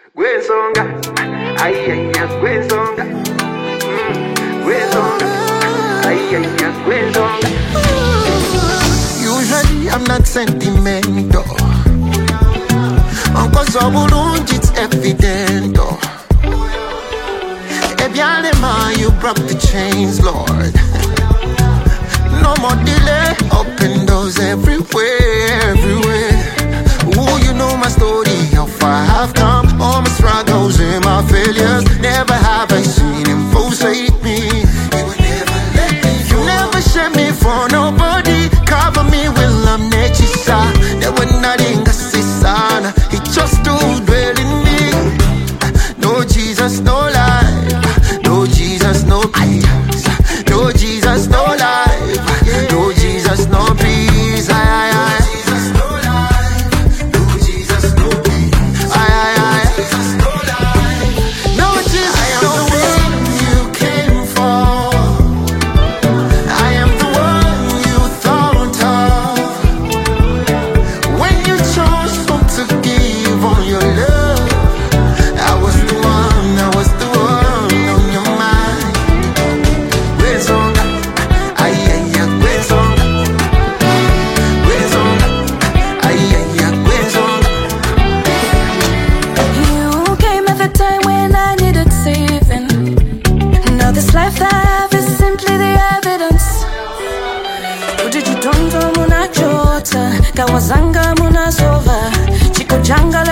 Gwenzonga, ay ay ay, gwenzonga, gwenzonga, ay ay ay, gwenzonga. Usually I'm not sentimental, cause of bulungi it's evident. Ebyalema, you broke the chains, Lord. No more delay, open doors everywhere, everywhere. Ooh, you know my story, how far I've come. All my struggles and my failures. Never have I seen him forsake me. He would never let me go. You never shame me for nobody. Cover me with love, nechisa. There were nothing to say, son. He just do dwell in me. No Jesus, no life. No Jesus, no peace. No Jesus, no life. No Jesus, no peace. Kawazanga muna sova, chiko janga